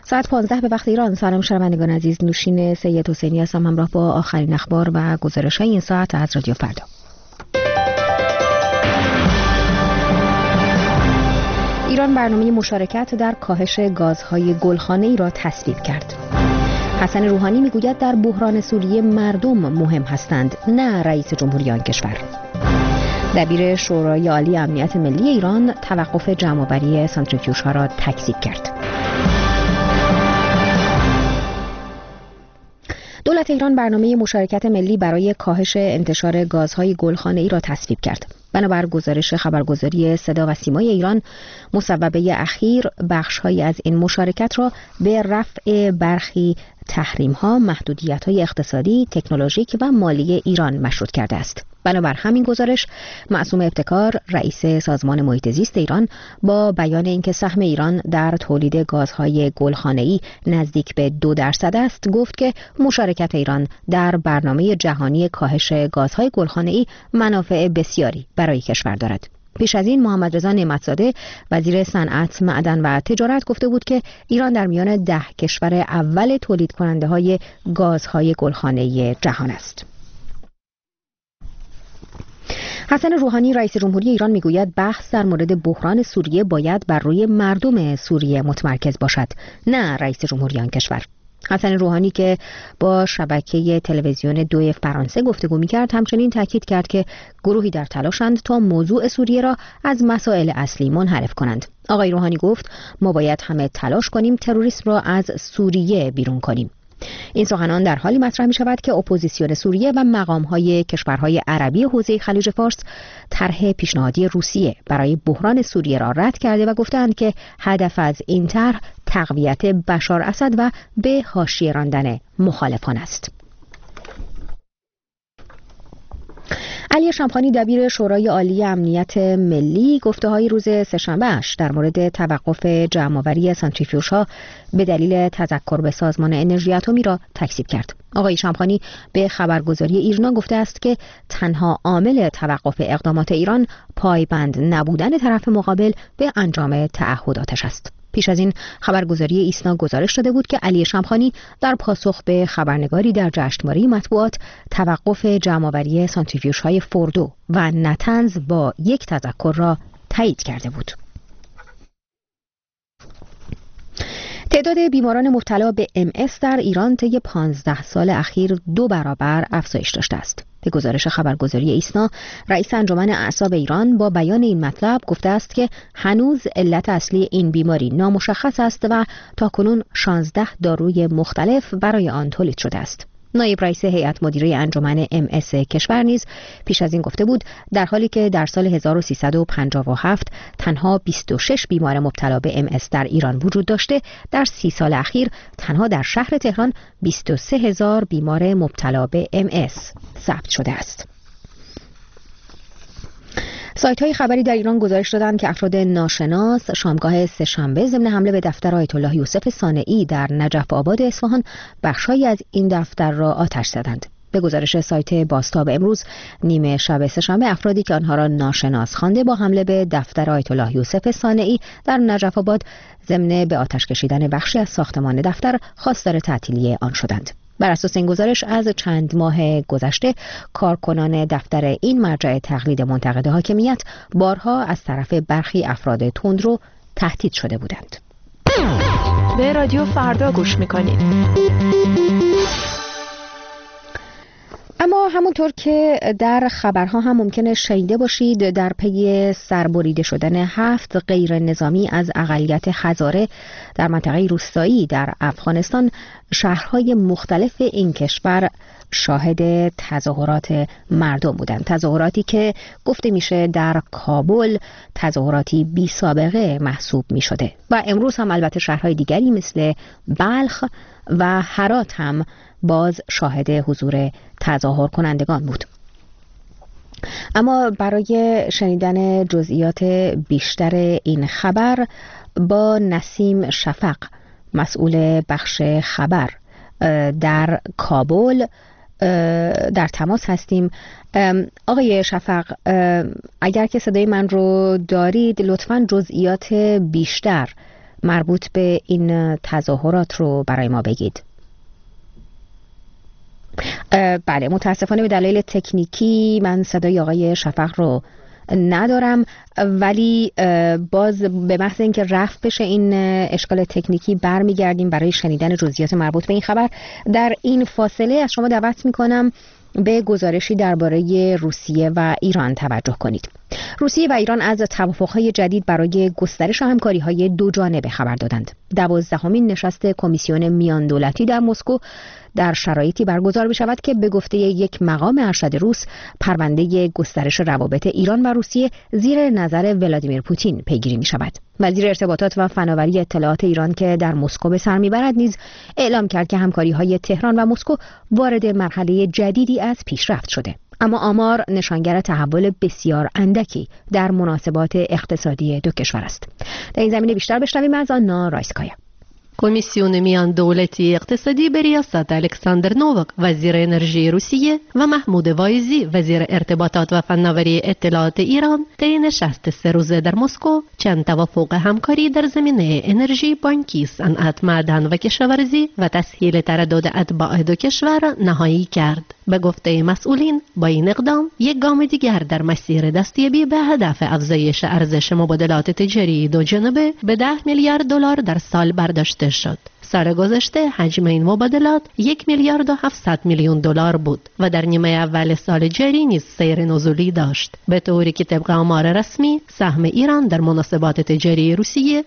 ساعت 15 به وقت ایران. سلام شنوندگان عزیز، نوشین سید حسینی هستم همراه با آخرین اخبار و گزارش‌های این ساعت از رادیو فردا. ایران برنامه مشارکت در کاهش گازهای گلخانه‌ای را تصویب کرد. حسن روحانی میگوید در بحران سوریه مردم مهم هستند، نه رئیس جمهوری آن کشور. دبیر شورای عالی امنیت ملی ایران توقف جمع‌آوری سانتریفیوژها را تکذیب کرد. دولت ایران برنامه مشارکت ملی برای کاهش انتشار گازهای گلخانه‌ای را تصویب کرد. بنابر گزارش خبرگزاری صدا و سیمای ایران، مصوبه اخیر بخش‌هایی از این مشارکت را به رفع برخی تحریم‌ها، محدودیت‌های اقتصادی، تکنولوژیک و مالی ایران مشروط کرده است. بنابر همین گزارش، معصوم ابتکار، رئیس سازمان محیط زیست ایران، با بیان اینکه سهم ایران در تولید گازهای گلخانه‌ای نزدیک به 2% است، گفت که مشارکت ایران در برنامه جهانی کاهش گازهای گلخانه‌ای منافع بسیاری برای کشور دارد. پیش از این محمد رضا نعمت‌زاده وزیر صنعت، معدن و تجارت گفته بود که ایران در میان 10 کشور اول تولید کننده های گازهای گلخانه‌ای جهان است. حسن روحانی رئیس جمهوری ایران میگوید بحث در مورد بحران سوریه باید بر روی مردم سوریه متمرکز باشد، نه رئیس جمهوری آن کشور. حسن روحانی که با شبکه تلویزیون 2 فرانسه گفتگو می‌کرد، همچنین تاکید کرد که گروهی در تلاشند تا موضوع سوریه را از مسائل اصلی منحرف کنند. آقای روحانی گفت ما باید همه تلاش کنیم تروریسم را از سوریه بیرون کنیم. این سخنان در حالی مطرح می شود که اپوزیسیون سوریه و مقام‌های کشورهای عربی حوزه خلیج فارس طرح پیشنهادی روسیه برای بحران سوریه را رد کرده و گفتند که هدف از این طرح تقویت بشار اسد و به حاشیه راندن مخالفان است. علی شمخانی دبیر شورای عالی امنیت ملی گفته‌های روز سه‌شنبه‌اش در مورد توقف جمع‌آوری سانتریفیوژها به دلیل تذکر به سازمان انرژی اتمی را تکذیب کرد. آقای شمخانی به خبرگزاری ایرنا گفته است که تنها عامل توقف اقدامات ایران پایبند نبودن طرف مقابل به انجام تعهداتش است. پیش از این خبرگزاری ایسنا گزارش داده بود که علی شمخانی در پاسخ به خبرنگاری در جشنواره مطبوعات توقف جمع‌آوری سانتریفیوژهای فوردو و نتنز با یک تذکر را تایید کرده بود. تعداد بیماران مبتلا به MS در ایران طی 15 سال اخیر 2 برابر افزایش داشته است. به گزارش خبرگزاری ایسنا، رئیس انجمن اعصاب ایران با بیان این مطلب گفته است که هنوز علت اصلی این بیماری نامشخص است و تاکنون 16 داروی مختلف برای آن تولید شده است. نایب رئیس هیئت مدیره انجمن MS کشور نیز پیش از این گفته بود در حالی که در سال 1357 تنها 26 بیمار مبتلا به MS در ایران وجود داشته، در 30 سال اخیر تنها در شهر تهران 23,000 بیمار مبتلا به MS ثبت شده است. سایت‌های خبری در ایران گزارش دادند که افراد ناشناس شامگاه سه‌شنبه ضمن حمله به دفتر آیت الله یوسف صانعی در نجف آباد اصفهان بخش‌هایی از این دفتر را آتش زدند. به گزارش سایت بازتاب امروز نیمه شب سه‌شنبه افرادی که آنها را ناشناس خوانده با حمله به دفتر آیت الله یوسف صانعی در نجف آباد ضمن به آتش کشیدن بخشی از ساختمان دفتر خواستار تعطیلی آن شدند. بر اساس این گزارش از چند ماه گذشته کارکنان دفتر این مرجع تقلید منتقد حاکمیت بارها از طرف برخی افراد تندرو تهدید شده بودند. به رادیو فردا گوش میکنید. اما همونطور که در خبرها هم ممکنه شنیده باشید، در پی سربریده شدن 7 غیر نظامی از اقلیت هزاره در منطقه روستایی در افغانستان، شهرهای مختلف این کشور شاهد تظاهرات مردم بودند. تظاهراتی که گفته میشه در کابل تظاهراتی بی سابقه محسوب می شده و امروز هم البته شهرهای دیگری مثل بلخ و هرات هم باز شاهد حضور تظاهر کنندگان بود. اما برای شنیدن جزئیات بیشتر این خبر با نسیم شفق، مسئول بخش خبر در کابل، در تماس هستیم. آقای شفق، اگر که صدای من رو دارید لطفاً جزئیات بیشتر مربوط به این تظاهرات رو برای ما بگید. بله، متاسفانه به دلایل تکنیکی من صدای آقای شفق رو ندارم، ولی باز به محض اینکه رفع بشه این اشکال تکنیکی برمیگردیم برای شنیدن جزئیات مربوط به این خبر. در این فاصله از شما دعوت میکنم به گزارشی درباره روسیه و ایران توجه کنید. روسیه و ایران از توافق‌های جدید برای گسترش همکاری‌های دو جانبه خبر دادند. 12مین نشست کمیسیون میان دولتی در مسکو در شرایطی برگزار بشود که به گفته یک مقام ارشد روس پرونده گسترش روابط ایران و روسیه زیر نظر ولادیمیر پوتین پیگیری می شود. وزیر ارتباطات و فناوری اطلاعات ایران که در مسکو به سر میبرد نیز اعلام کرد که همکاری‌های تهران و مسکو وارد مرحله جدیدی از پیشرفت شده. اما آمار نشانگر تحول بسیار اندکی در مناسبات اقتصادی دو کشور است. در این زمینه بیشتر بشنویم از آنا رایسکایا. کمیسیون میان دولتی اقتصادی به ریاست الکساندر نوواک وزیر انرژی روسیه و محمود وایزی وزیر ارتباطات و فناوری اطلاعات ایران طی نشست 3 روزه در مسکو چند توافق همکاری در زمینه انرژی، بانکی، صنعت، معدن و کشاورزی و تسهیل تردد اتباع دو کشور نهایی کرد. به گفته مسئولین با این اقدام یک گام دیگر در مسیر دستیابی به هدف افزایش ارزش مبادلات تجاری دو جانبه به 10 میلیارد دلار در سال برداشته شد. سال گذشته حجم این مبادلات 1 میلیارد و 700 میلیون دلار بود و در نیمه اول سال جاری نیز سیر نزولی داشت، به طوری که طبق آمار رسمی سهم ایران در مناسبات تجاری روسیه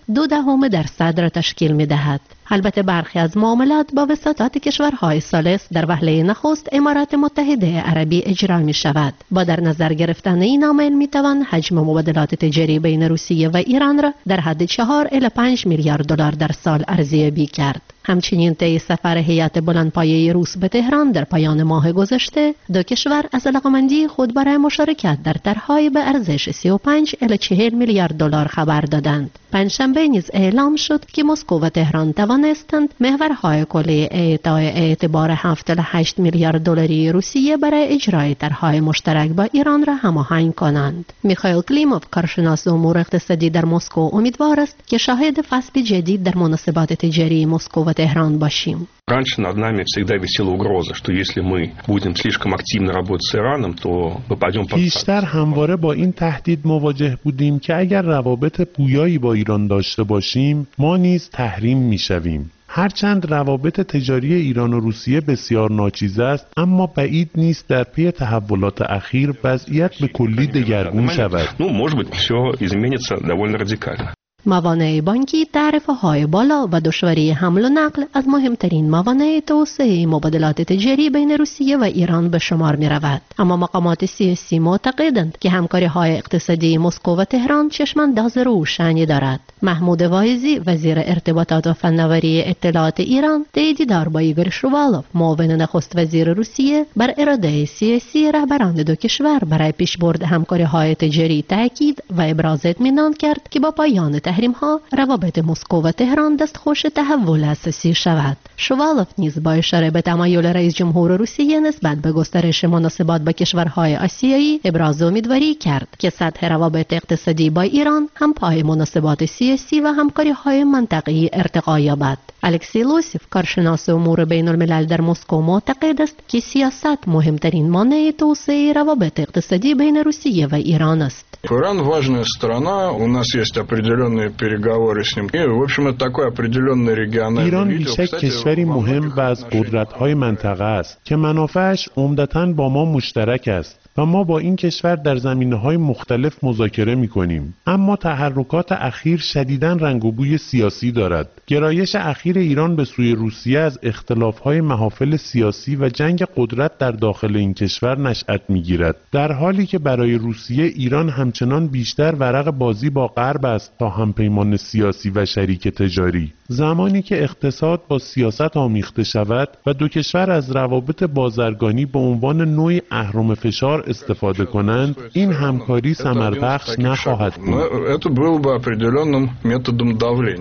0.2% را تشکیل می‌دهد. البته برخی از معاملات با وساطت کشورهای ثالث در وهله نخست امارات متحده عربی اجرا می شود. با در نظر گرفتن این عامل می توان حجم مبادلات تجاری بین روسیه و ایران را در حد 4 الی 5 میلیارد دلار در سال ارزیابی کرد. همچنین طی سفر هیئت بلندپایه روس به تهران در پایان ماه گذشته دو کشور از علاقه‌مندی خود برای مشارکت در طرح‌های به ارزش 35 الی 40 میلیارد دلار خبر دادند. پنجشنبه نیز اعلام شد که مسکو و تهران توانستند محورهای کلی اعطای اعتبار 7 الی 8 میلیارد دلاری روسیه برای اجرای طرح‌های مشترک با ایران را هماهنگ کنند. میخائیل کلیموف کارشناس امور اقتصادی در مسکو امیدوار است که شاهد فصل جدید در مناسبات تجاری مسکو و تهران باشیم. Раньше над нами всегда висела угроза, что если мы будем слишком активно работать с Ираном, то попадем под بیشتر همواره با این تهدید مواجه بودیم که اگر روابط پویایی با ایران داشته باشیم، ما نیز تحریم میشویم. هرچند روابط تجاری ایران و روسیه بسیار ناچیز است، اما بعید نیست در پی تحولات اخیر وضعیت به کلی دگرگون شود. может быть, все изменится довольно радикально. موانع بانکی، تعرفه‌های بالا و دشواری حمل و نقل از مهمترین موانع توسعه مبادلات تجاری بین روسیه و ایران به شمار می رود. اما مقامات سیاسی معتقدند که همکاری‌های اقتصادی مسکو و تهران چشمانداز روشنی دارد. محمود وایزی وزیر ارتباطات و فناوری اطلاعات ایران طی دیدار با ایگور شووالوف معاون نخست وزیر روسیه بر اراده سیاسی رهبران دو کشور برای پیشبرد همکاری‌های تجاری تاکید و ابراز اطمینان کرد که با پایان تحریم‌ها روابط مسکو و تهران دستخوش تحول اساسی شود. شووالوف نیز با اشاره به تمایل رئیس جمهور روسیه نسبت به گسترش مناسبات با کشورهای آسیایی ابراز امیدواری کرد که سطح روابط اقتصادی با ایران هم پای مناسبات سیاسی و همکاری‌های منطقه‌ای ارتقا یابد. الکسی لوسیف کارشناس امور بین الملل در مسکو معتقد است که سیاست مهمترین مانع توسعه روابط اقتصادی بین روسیه و ایران است. Иран важная страна, у нас есть определенные переговоры с ним. И, в общем, это такой определенный региональный ایران بیشک کشوری مهم و از قدرت‌های منطقه است که منافعش عمدتاً با ما مشترک است و ما با این کشور در زمینه‌های مختلف مذاکره می‌کنیم. اما تحرکات اخیر شدیداً رنگ و بوی سیاسی دارد. گرایش اخیر ایران به سوی روسیه از اختلاف‌های محافل سیاسی و جنگ قدرت در داخل این کشور نشأت می‌گیرد، در حالی که برای روسیه ایران همچنان بیشتر ورق بازی با غرب است تا همپیمان سیاسی و شریک تجاری. زمانی که اقتصاد با سیاست آمیخته شود و دو کشور از روابط بازرگانی به عنوان نوعی اهرم فشار استفاده کنند، این همکاری ثمربخش نخواهد بود.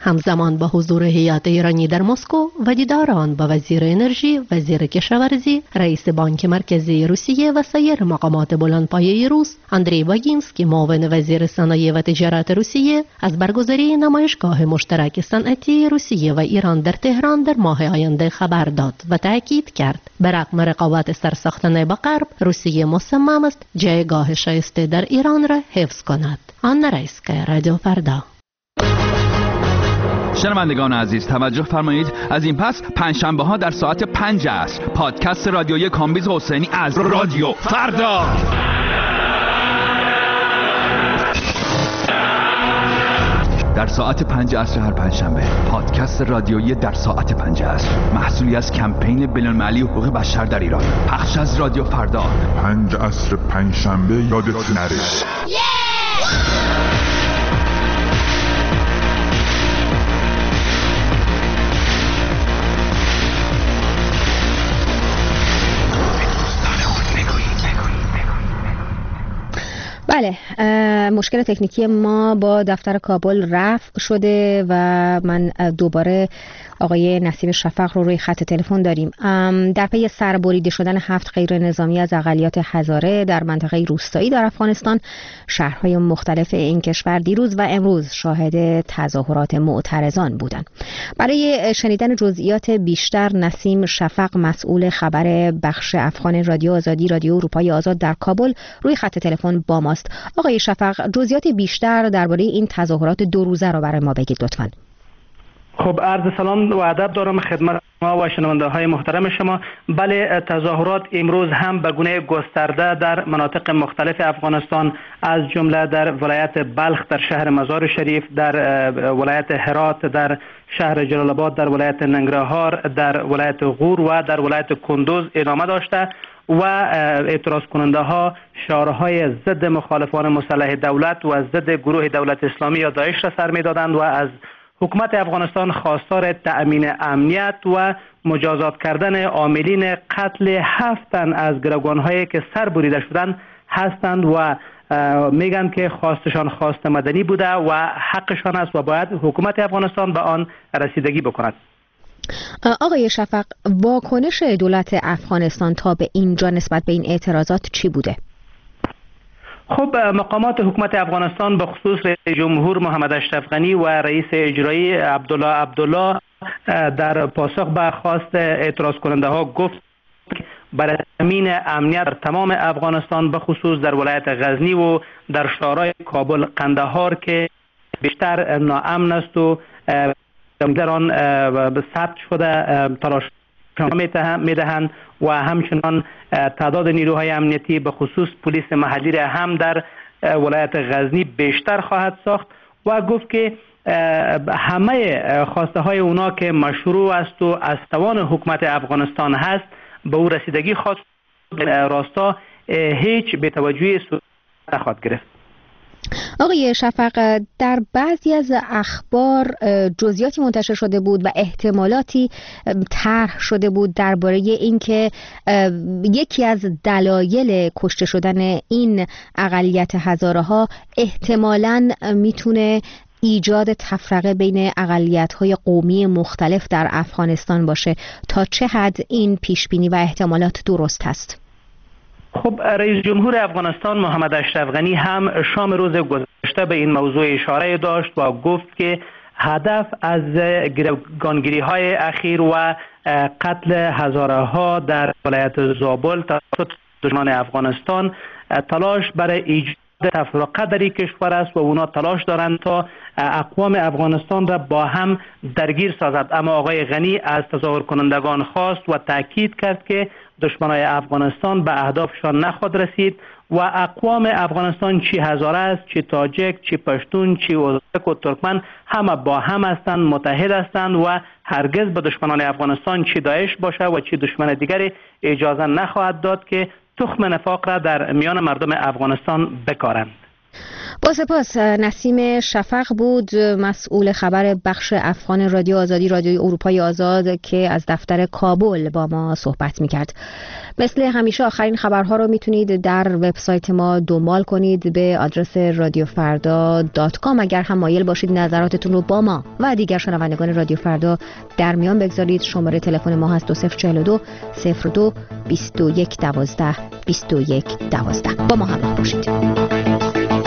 همزمان با حضور هیئت ایرانی در مسکو و دیدار آن با وزیر انرژی، وزیر کشاورزی، رئیس بانک مرکزی روسیه و سایر مقامات بلندپایه روس، اندری باگینسکی معاون وزیر صنایع و تجارت روسیه از برگزاری نمایشگاه مشترک صنعتی روسیه و ایران در تهران در ماه آینده خبر داد و تاکید کرد به رغم رقابت سرساختانه با غرب، روسیه مصمم است جایگاه شایسته در ایران را حفظ کند. آن رئیسکا رادیو فردا. شنوندگان عزیز توجه فرمایید، از این پس پنجشنبه ها در ساعت 5 عصر پادکست رادیویی کامبیز حسینی از رادیو فردا در ساعت 5 عصر هر پنجشنبه. پادکست رادیویی در ساعت 5 عصر محصولی از کمپین بین‌المللی حقوق بشر در ایران. پخش از رادیو فردا 5 عصر پنجشنبه، یادت نره. بله، مشکل تکنیکی ما با دفتر کابل رفع شده و من دوباره آقای نسیم شفق رو روی خط تلفن داریم. در پی سربریده شدن 7 غیر نظامی از اقلیت هزاره در منطقه روستایی در افغانستان، شهرهای مختلف این کشور دیروز و امروز شاهد تظاهرات معترضان بودند. برای شنیدن جزئیات بیشتر نسیم شفق، مسئول خبر بخش افغان رادیو آزادی رادیو اروپای آزاد در کابل، روی خط تلفن با ماست. آقای شفق، جزئیات بیشتر درباره این تظاهرات 2 روزه را برای ما بگید لطفاً. خب، عرض سلام و ادب دارم خدمت ما و شنونده های محترم شما. بله، تظاهرات امروز هم به گونه گسترده در مناطق مختلف افغانستان از جمله در ولایت بلخ در شهر مزار شریف، در ولایت هرات، در شهر جلال آباد، در ولایت ننگرهار، در ولایت غور و در ولایت کندوز ادامه داشته و اعتراض کننده ها شعارهای ضد مخالفان مسلح دولت و ضد گروه دولت اسلامی یا داعش را سر می‌دادند و از حکومت افغانستان خواستار تأمین امنیت و مجازات کردن عاملین قتل 7 تن از گروگان‌هایی که سر بریده شدند هستند و میگن که خواستشان خواست مدنی بوده و حقشان است و باید حکومت افغانستان به آن رسیدگی بکند. آقای شفق، واکنش دولت افغانستان تا به اینجا نسبت به این اعتراضات چی بوده؟ خب، مقامات حکومت افغانستان به خصوص رئیس جمهور محمد اشرف غنی و رئیس اجرایی عبدالله در پاسخ به خواست اعتراض کننده ها گفت برای تامین امنیت در تمام افغانستان به خصوص در ولایت غزنی و در شهرهای کابل، قندهار که بیشتر ناامن است و در آن ثبت شده تلاش میدهند و همچنان تعداد نیروهای امنیتی به خصوص پلیس محلی را هم در ولایت غزنی بیشتر خواهد ساخت و گفت که همه خواسته های اونا که مشروع است و از توان حکومت افغانستان هست به او رسیدگی خواهد راستا هیچ بی‌توجهی صورت نخواهد گرفت. آقای شفق، در بعضی از اخبار جزئیاتی منتشر شده بود و احتمالاتی طرح شده بود درباره اینکه یکی از دلایل کشته شدن این اقلیت هزاره ها احتمالاً میتونه ایجاد تفرقه بین اقلیت‌های قومی مختلف در افغانستان باشه. تا چه حد این پیشبینی و احتمالات درست است؟ خب، رئیس جمهور افغانستان محمد اشرف غنی هم شام روز گذشته به این موضوع اشاره داشت و گفت که هدف از گروگانگیری‌های اخیر و قتل هزاره ها در ولایت زابل توسط دشمنان افغانستان تلاش برای ایجاد تفرقه در این کشور است و اونا تلاش دارند تا اقوام افغانستان را با هم درگیر سازد. اما آقای غنی از تظاهر کنندگان خواست و تاکید کرد که دشمنان افغانستان به اهدافشان نخواهد رسید و اقوام افغانستان چی هزاره است، چی تاجک، چی پشتون، چی ازبک و ترکمن همه با هم هستند، متحد هستند و هرگز به دشمنان افغانستان چی داعش باشه و چی دشمن دیگری اجازه نخواهد داد که تخم نفاق را در میان مردم افغانستان بکارند. با سپاس. نسیم شفق بود، مسئول خبر بخش افغان رادیو آزادی، رادیوی اروپای آزاد، که از دفتر کابل با ما صحبت میکرد. مثل همیشه آخرین خبرها رو میتونید در وبسایت ما دنبال کنید به آدرس radiofrda.com. اگر هم مایل باشید نظراتتون رو با ما و دیگر شنوندگان رادیو فردا در میان بگذارید، شماره تلفن ما هست 2042 02 21 12 21 12. با ما همراه باشید.